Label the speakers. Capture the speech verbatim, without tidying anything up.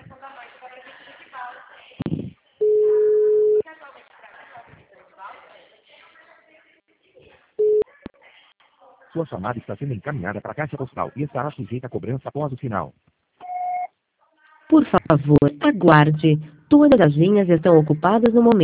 Speaker 1: Sua chamada está sendo encaminhada para a caixa postal e estará sujeita a cobrança após o sinal.
Speaker 2: Por favor, aguarde. Todas as linhas estão ocupadas no momento.